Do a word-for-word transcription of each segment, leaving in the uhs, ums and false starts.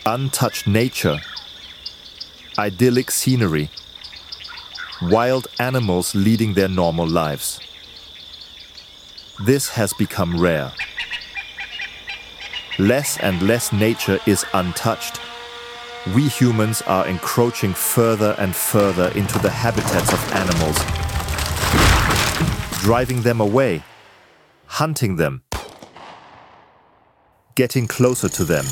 Untouched nature, idyllic scenery, wild animals leading their normal lives. This has become rare. Less and less nature is untouched. We humans are encroaching further and further into the habitats of animals, driving them away, hunting them, getting closer to them.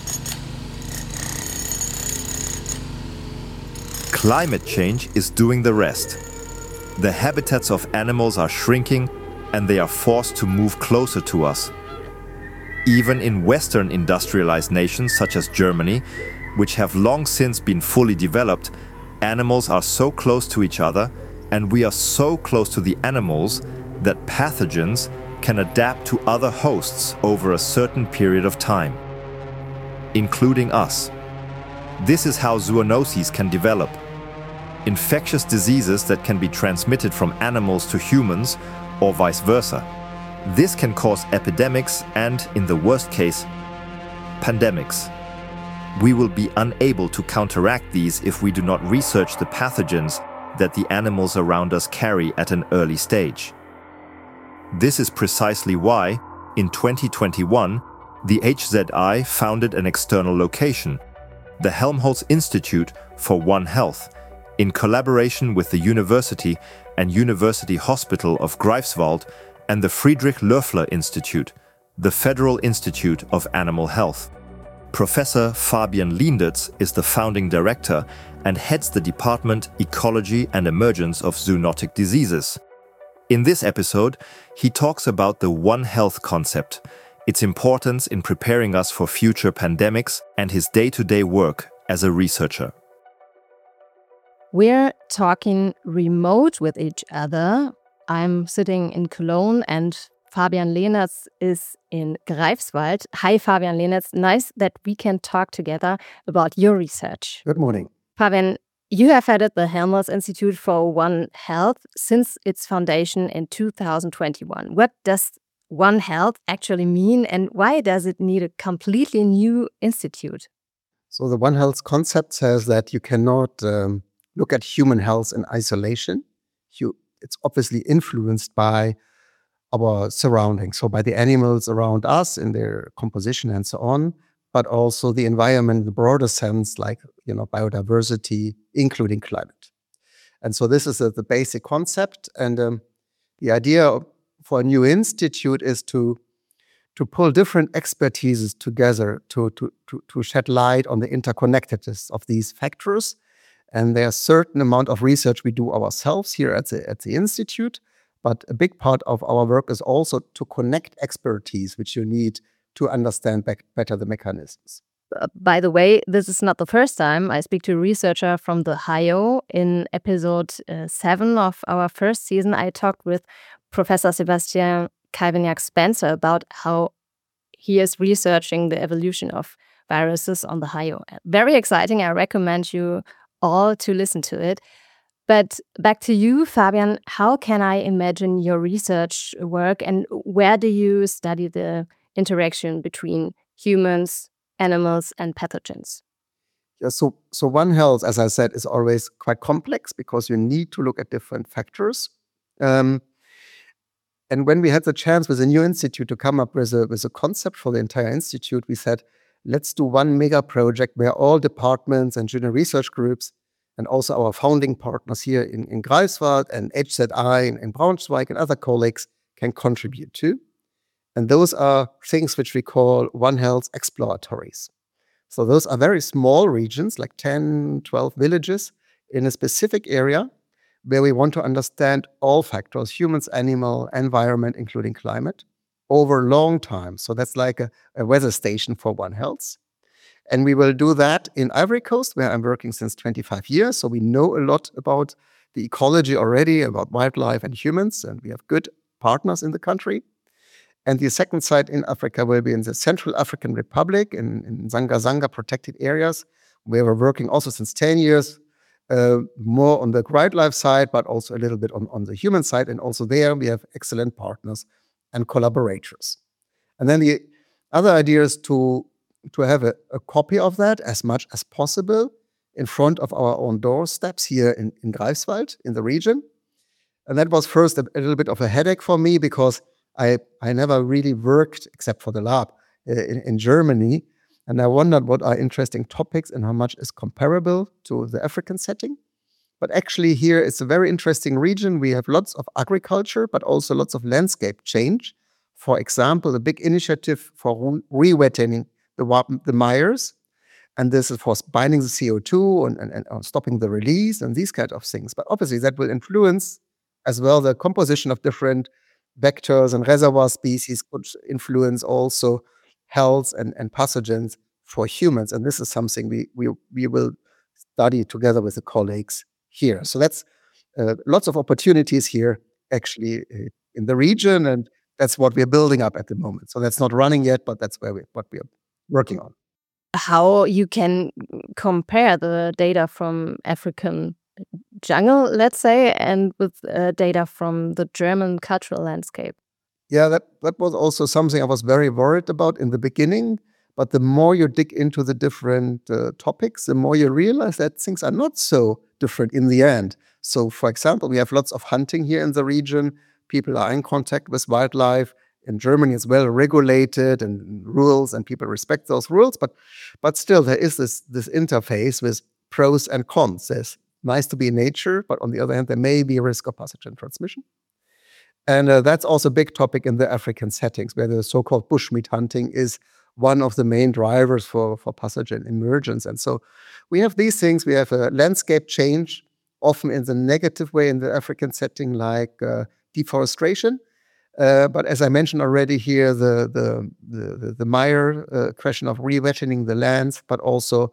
Climate change is doing the rest. The habitats of animals are shrinking and they are forced to move closer to us. Even in Western industrialized nations such as Germany, which have long since been fully developed, animals are so close to each other and we are so close to the animals that pathogens can adapt to other hosts over a certain period of time, including us. This is how zoonoses can develop. Infectious diseases that can be transmitted from animals to humans or vice versa. This can cause epidemics and, in the worst case, pandemics. We will be unable to counteract these if we do not research the pathogens that the animals around us carry at an early stage. This is precisely why, in twenty twenty-one, the H Z I founded an external location, the Helmholtz Institute for One Health, in collaboration with the University and University Hospital of Greifswald and the Friedrich Loeffler Institute, the Federal Institute of Animal Health. Professor Fabian Liendertz is the founding director and heads the department Ecology and Emergence of Zoonotic Diseases. In this episode, he talks about the One Health concept, its importance in preparing us for future pandemics, and his day-to-day work as a researcher. We're talking remote with each other. I'm sitting in Cologne and Fabian Liendertz is in Greifswald. Hi, Fabian Liendertz. Nice that we can talk together about your research. Good morning. Fabian, you have headed the Helmholtz Institute for One Health since its foundation in two thousand twenty-one. What does One Health actually mean and why does it need a completely new institute? So the One Health concept says that you cannot um, look at human health in isolation. You, it's obviously influenced by our surroundings, so by the animals around us and their composition and so on, but also the environment in the broader sense, like you know biodiversity, including climate. And so this is a, the basic concept. And um, the idea for a new institute is to to pull different expertises together to, to, to, to shed light on the interconnectedness of these factors. And there's a certain amount of research we do ourselves here at the, at the Institute, but a big part of our work is also to connect expertise, which you need to understand be- better the mechanisms. Uh, by the way, this is not the first time I speak to a researcher from the H I O. In episode uh, seven of our first season, I talked with Professor Sebastian Calvignac-Spencer about how he is researching the evolution of viruses on the H I O. Very exciting. I recommend you all to listen to it. But back to you, Fabian, how can I imagine your research work and where do you study the interaction between humans, animals, and pathogens? Yeah, so, so One Health, as I said, is always quite complex because you need to look at different factors. Um, and when we had the chance with the new institute to come up with a, with a concept for the entire institute, we said, let's do one mega project where all departments and junior research groups and also our founding partners here in, in Greifswald and H Z I in, in Braunschweig and other colleagues can contribute to. And those are things which we call One Health exploratories. So those are very small regions, like ten, twelve villages in a specific area where we want to understand all factors, humans, animal, environment, including climate, over a long time. So that's like a, a weather station for One Health. And we will do that in Ivory Coast, where I'm working since twenty-five years. So we know a lot about the ecology already, about wildlife and humans, and we have good partners in the country. And the second site in Africa will be in the Central African Republic, in, in Zanga-Zanga protected areas, where we're working also since ten years, uh, more on the wildlife side, but also a little bit on, on the human side. And also there we have excellent partners and collaborators. And then the other idea is to to have a, a copy of that as much as possible in front of our own doorsteps here in, in Greifswald, in the region. And that was first a, a little bit of a headache for me because I, I never really worked, except for the lab, uh, in, in Germany. And I wondered what are interesting topics and how much is comparable to the African setting. But actually here it's a very interesting region. We have lots of agriculture, but also lots of landscape change. For example, a big initiative for re-wetting the, the mires. And this is for binding the C O two and, and, and stopping the release and these kind of things. But obviously that will influence as well the composition of different vectors and reservoir species, could influence also health and, and pathogens for humans. And this is something we, we, we will study together with the colleagues here. So that's uh, lots of opportunities here actually uh, in the region, and that's what we're building up at the moment. So that's not running yet, but that's where we, what we are working on. How you can compare the data from African jungle, let's say, and with uh, data from the German cultural landscape? Yeah, that, that was also something I was very worried about in the beginning. But the more you dig into the different uh, topics, the more you realize that things are not so different in the end. So, for example, we have lots of hunting here in the region. People are in contact with wildlife. In Germany, it's well regulated and rules, and people respect those rules. But, but still, there is this, this interface with pros and cons. There's nice to be in nature, but on the other hand, there may be a risk of pathogen transmission. And uh, that's also a big topic in the African settings, where the so-called bushmeat hunting is one of the main drivers for, for pathogen emergence. And so we have these things. We have a landscape change, often in the negative way in the African setting, like uh, deforestation. Uh, but as I mentioned already here, the the the, the mire uh, question of re-wetting the lands, but also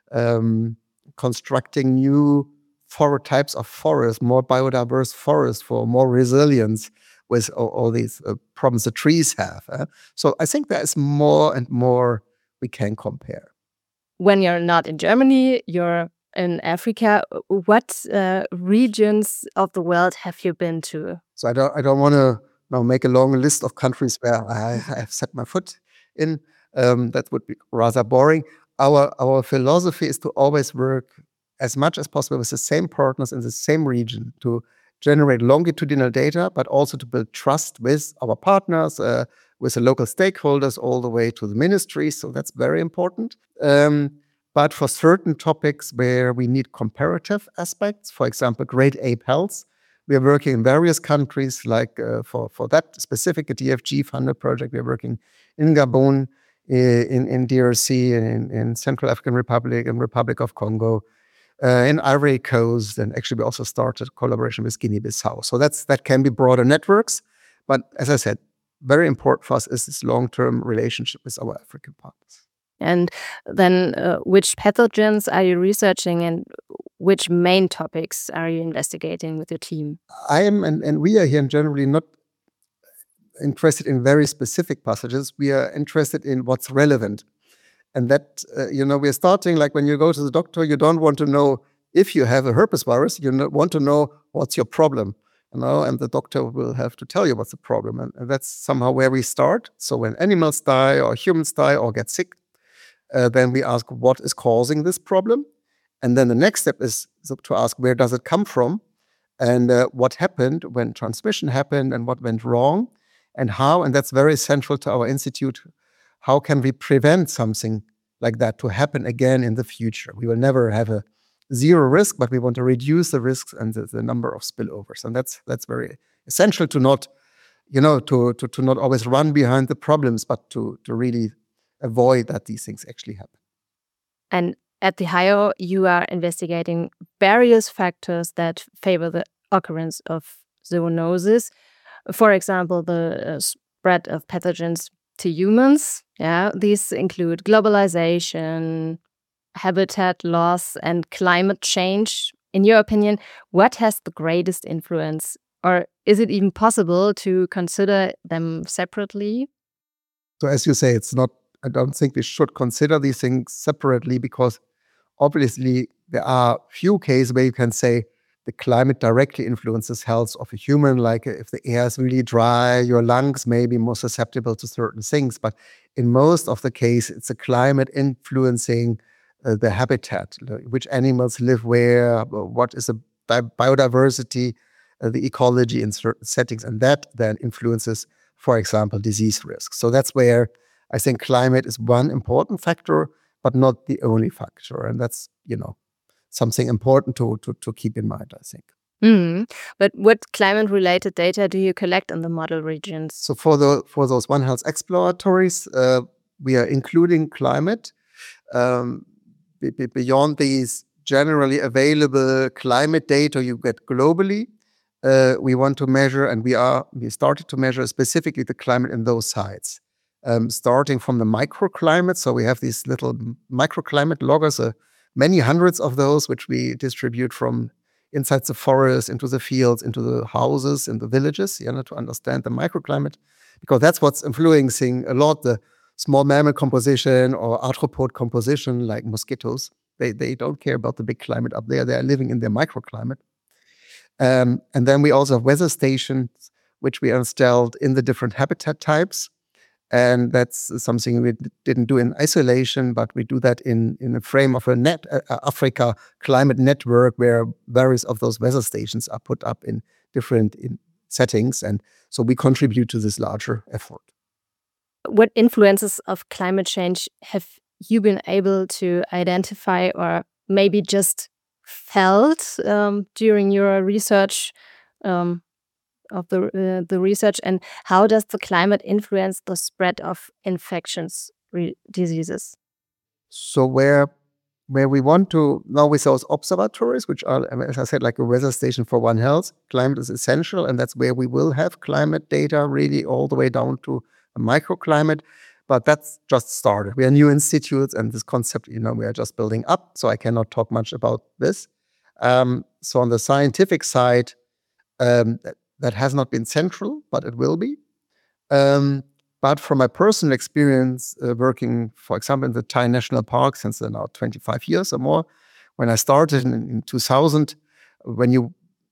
um, constructing new for types of forests, more biodiverse forests for more resilience with all, all these uh, problems the trees have. Uh. So I think there is more and more we can compare. When you're not in Germany, you're in Africa. What uh, regions of the world have you been to? So I don't I don't want to now make a long list of countries where I, I have set my foot in. Um, that would be rather boring. Our our philosophy is to always work as much as possible with the same partners in the same region to generate longitudinal data, but also to build trust with our partners, uh, with the local stakeholders, all the way to the ministries. So that's very important. Um, but for certain topics where we need comparative aspects, for example, great ape health, we are working in various countries, like uh, for, for that specific D F G-funded project, we are working in Gabon, in, in D R C, in, in Central African Republic, and Republic of Congo, uh, in Ivory Coast, and actually we also started collaboration with Guinea-Bissau. So that's that can be broader networks, but as I said, very important for us is this long-term relationship with our African partners. And then uh, which pathogens are you researching, and which main topics are you investigating with your team? I am, and, and we are here generally not interested in very specific pathogens. We are interested in what's relevant. And that, uh, you know, we're starting, like when you go to the doctor, you don't want to know if you have a herpes virus, you want to know what's your problem, you know, and the doctor will have to tell you what's the problem. And, and that's somehow where we start. So when animals die or humans die or get sick, uh, then we ask what is causing this problem. And then the next step is to ask where does it come from, and uh, what happened when transmission happened, and what went wrong, and how, and that's very central to our institute, how can we prevent something like that to happen again in the future? We will never have a zero risk, but we want to reduce the risks and the, the number of spillovers. And that's that's very essential to not, you know, to, to, to not always run behind the problems, but to, to really avoid that these things actually happen. And at the H I O, you are investigating various factors that favor the occurrence of zoonosis. For example, the uh, spread of pathogens to humans. Yeah, these include globalization, habitat loss, and climate change. In your opinion, what has the greatest influence? Or is it even possible to consider them separately? So as you say, it's not, I don't think we should consider these things separately, because obviously there are few cases where you can say the climate directly influences health of a human. Like if the air is really dry, your lungs may be more susceptible to certain things. But in most of the case, it's a climate influencing uh, the habitat, which animals live where, what is the biodiversity, uh, the ecology in certain settings. And that then influences, for example, disease risk. So that's where I think climate is one important factor, but not the only factor. And that's, you know, something important to, to, to keep in mind, I think. Mm. But what climate-related data do you collect in the model regions? So for the for those One Health exploratories, uh, we are including climate. Um, b- b- beyond these generally available climate data you get globally, uh, we want to measure, and we are we started to measure specifically the climate in those sites. Um, starting from the microclimate, so we have these little microclimate loggers, uh, many hundreds of those, which we distribute from inside the forest, into the fields, into the houses, in the villages, you know, to understand the microclimate, because that's what's influencing a lot the small mammal composition or arthropod composition, like mosquitoes. They they don't care about the big climate up there. They are living in their microclimate. Um, and then we also have weather stations, which we installed in the different habitat types. And that's something we didn't do in isolation, but we do that in, in a frame of a net uh, Africa climate network, where various of those weather stations are put up in different in settings. And so we contribute to this larger effort. What influences of climate change have you been able to identify, or maybe just felt um, during your research um, of the uh, the research, and how does the climate influence the spread of infections re- diseases? So where where we want to now with those observatories, which are, as I said, like a weather station for One Health, climate is essential, and that's where we will have climate data really all the way down to a microclimate. But that's just started. We are new institutes, and this concept, you know, we are just building up. So I cannot talk much about this. Um, so on the scientific side, um, that has not been central, but it will be. Um, but from my personal experience uh, working, for example, in the Thai National Park since uh, now twenty-five years or more, when I started in, in two thousand, when you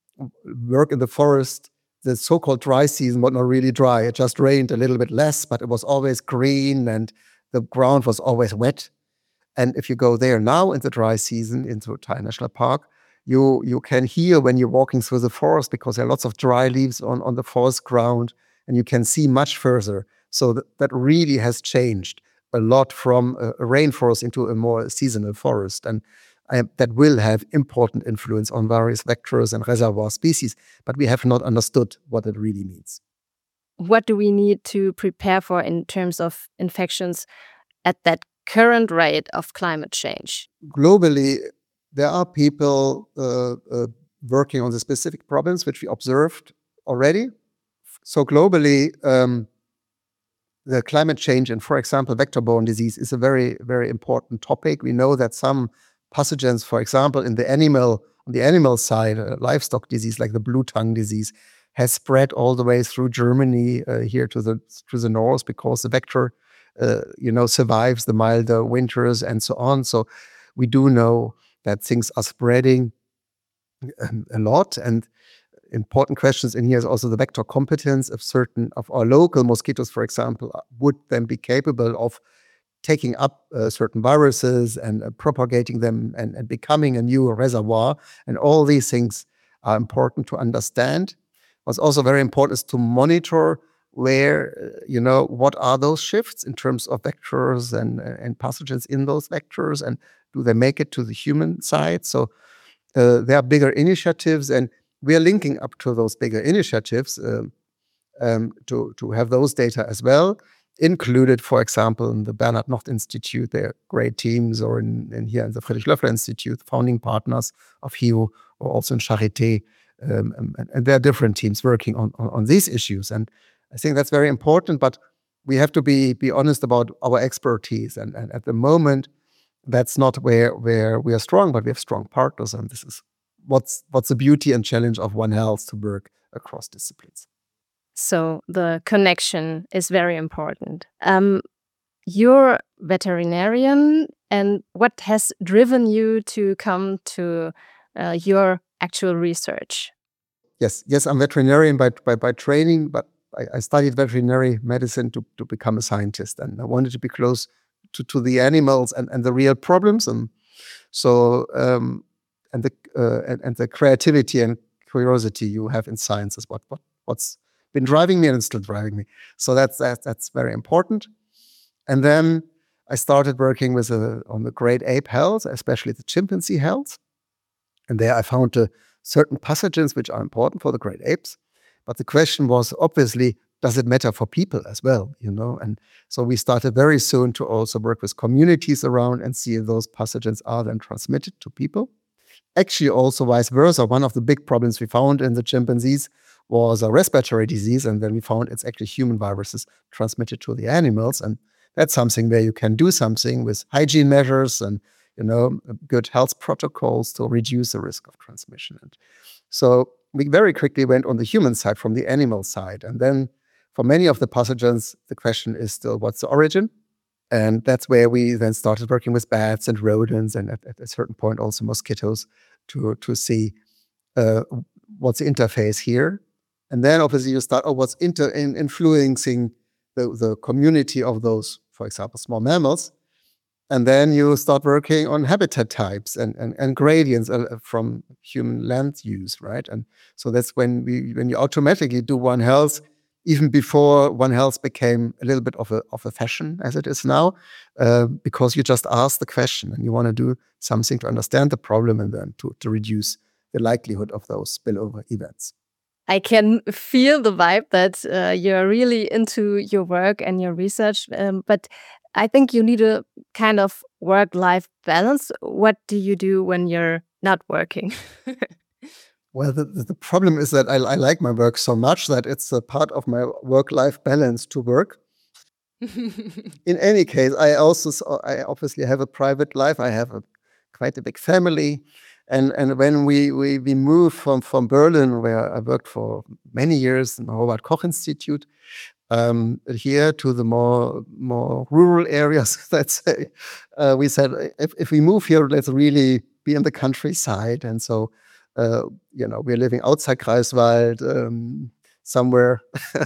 work in the forest, the so-called dry season was not really dry. It just rained a little bit less, but it was always green and the ground was always wet. And if you go there now in the dry season into Thai National Park, You you can hear when you're walking through the forest, because there are lots of dry leaves on, on the forest ground, and you can see much further. So that, that really has changed a lot from a, a rainforest into a more seasonal forest. And I, that will have important influence on various vectors and reservoir species, but we have not understood what it really means. What do we need to prepare for in terms of infections at that current rate of climate change? Globally, there are people uh, uh, working on the specific problems which we observed already. So globally, um, the climate change and, for example, vector-borne disease is a very, very important topic. We know that some pathogens, for example, in the animal, on the animal side, uh, livestock disease like the blue tongue disease, has spread all the way through Germany uh, here to the to the north, because the vector, uh, you know, survives the milder winters and so on. So we do know that things are spreading um, a lot. And important questions in here is also the vector competence of certain of our local mosquitoes, for example, would then be capable of taking up uh, certain viruses and uh, propagating them and, and becoming a new reservoir. And all these things are important to understand. What's also very important is to monitor where, uh, you know, what are those shifts in terms of vectors and, uh, and pathogens in those vectors, and do they make it to the human side? So uh, there are bigger initiatives, and we are linking up to those bigger initiatives um, um, to, to have those data as well, included, for example, in the Bernhard Nocht Institute. They're great teams, or in, in here in the Friedrich Loeffler Institute, founding partners of H I U, or also in Charité. Um, and, and there are different teams working on, on, on these issues. And I think that's very important, but we have to be, be honest about our expertise. And, and at the moment, that's not where, where we are strong, but we have strong partners. And this is what's, what's the beauty and challenge of One Health, to work across disciplines. So the connection is very important. Um, you're veterinarian, and what has driven you to come to uh, your actual research? Yes, yes, I'm veterinarian by by, by training, but I, I studied veterinary medicine to, to become a scientist, and I wanted to be close to, to the animals and, and the real problems, and so um, and the uh, and, and the creativity and curiosity you have in science is what what what's been driving me and still driving me. So that's that, that's very important. And then I started working with a, on the great ape health, especially the chimpanzee health, and there I found uh, certain pathogens which are important for the great apes. But the question was, obviously, does it matter for people as well, you know? And so we started very soon to also work with communities around and see if those pathogens are then transmitted to people. Actually, also vice versa. One of the big problems we found in the chimpanzees was a respiratory disease, and then we found it's actually human viruses transmitted to the animals. And that's something where you can do something with hygiene measures and, you know, good health protocols to reduce the risk of transmission. And so we very quickly went on the human side from the animal side. And then for many of the pathogens, the question is still, what's the origin? And that's where we then started working with bats and rodents, and at, at a certain point also mosquitoes, to, to see uh, what's the interface here. And then obviously you start, oh, what's inter in, influencing the, the community of those, for example, small mammals. And then you start working on habitat types and, and, and gradients uh, from human land use, right? And so that's when we when you automatically do One Health, even before One Health became a little bit of a of a fashion as it is now, uh, because you just ask the question and you want to do something to understand the problem and then to, to reduce the likelihood of those spillover events. I can feel the vibe that uh, you're really into your work and your research, um, but I think you need a kind of work-life balance. What do you do when you're not working? Well, the, the problem is that I, I like my work so much that it's a part of my work-life balance to work. In any case, I also I obviously have a private life. I have a quite a big family. And and when we we we moved from from Berlin, where I worked for many years in the Robert Koch Institute, um, here to the more more rural areas, let's say, uh, we said if if we move here, let's really be in the countryside. And so, uh, you know, we're living outside Greifswald, um, somewhere,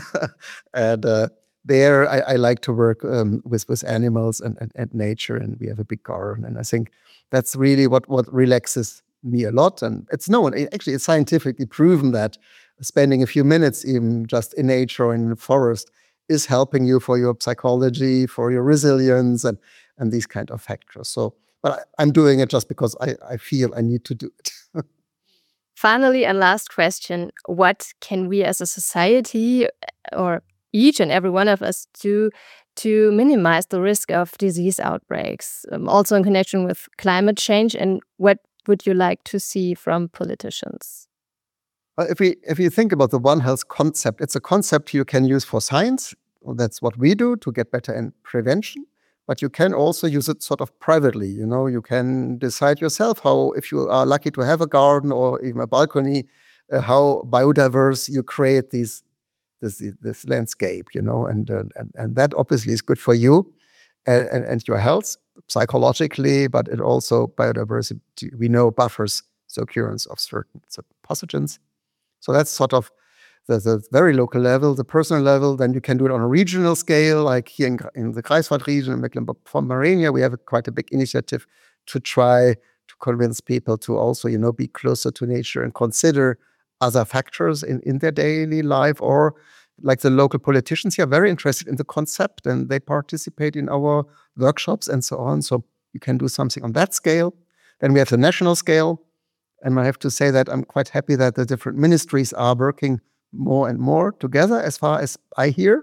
and uh, there I, I like to work um, with with animals and, and and nature, and we have a big garden, and I think that's really what what relaxes me a lot. And it's known, actually it's scientifically proven that spending a few minutes even just in nature or in the forest is helping you for your psychology, for your resilience, and and these kind of factors. So, but I, I'm doing it just because I, I feel I need to do it. Finally, and last question, what can we as a society, or each and every one of us, do to minimize the risk of disease outbreaks, um, also in connection with climate change? And what would you like to see from politicians? Well, if we if you think about the One Health concept, it's a concept you can use for science. That's what we do to get better in prevention. But you can also use it sort of privately. You know, you can decide yourself how, if you are lucky to have a garden or even a balcony, uh, how biodiverse you create these this this landscape. You know, and uh, and and that obviously is good for you and, and, and your health psychologically, but it also biodiversity, we know, buffers the occurrence of certain, certain pathogens. So that's sort of the, the very local level. The personal level, then you can do it on a regional scale, like here in, in the Greifswald region, in Mecklenburg-Vorpommern, we have a, quite a big initiative to try to convince people to also, you know, be closer to nature and consider other factors in, in their daily life. Or like the local politicians here are very interested in the concept and they participate in our workshops and so on. So you can do something on that scale. Then we have the national scale. And I have to say that I'm quite happy that the different ministries are working more and more together as far as I hear.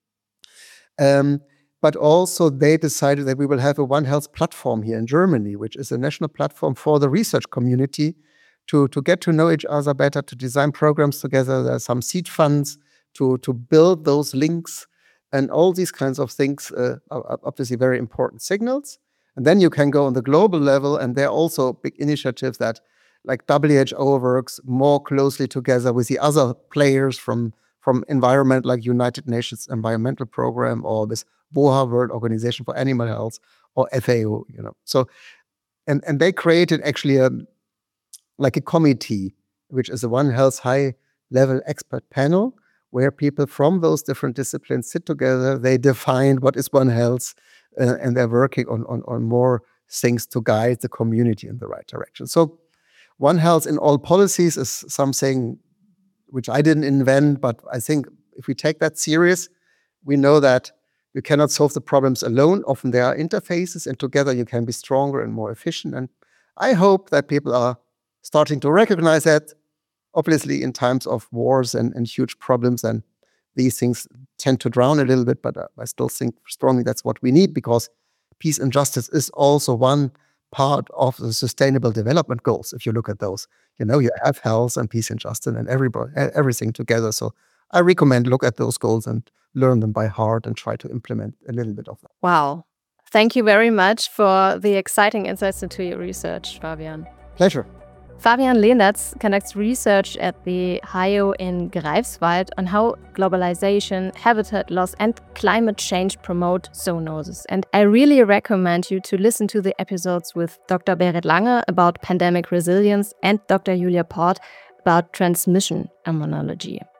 Um, but also they decided that we will have a One Health platform here in Germany, which is a national platform for the research community to, to get to know each other better, to design programs together. There are some seed funds to, to build those links, and all these kinds of things uh, are obviously very important signals. And then you can go on the global level, and there are also big initiatives that, like W H O works more closely together with the other players from, from environment, like United Nations Environmental Program, or this W O H A, World Organization for Animal Health, or F A O, you know. So, and, and they created actually a, like a committee which is a One Health high-level expert panel, where people from those different disciplines sit together. They define what is One Health, uh, and they're working on, on, on more things to guide the community in the right direction. So One Health in all policies is something which I didn't invent, but I think if we take that serious, we know that you cannot solve the problems alone. Often there are interfaces, and together you can be stronger and more efficient. And I hope that people are starting to recognize that. Obviously, in times of wars and, and huge problems, and these things tend to drown a little bit, but uh, I still think strongly that's what we need, because peace and justice is also one part of the sustainable development goals. If you look at those, you know, you have health and peace and justice and everybody, everything together. So I recommend look at those goals and learn them by heart and try to implement a little bit of that. Wow. Thank you very much for the exciting insights into your research, Fabian. Pleasure. Fabian Lehnertz conducts research at the H I O in Greifswald on how globalization, habitat loss, and climate change promote zoonosis. And I really recommend you to listen to the episodes with Doctor Berit Lange about pandemic resilience and Doctor Julia Port about transmission immunology.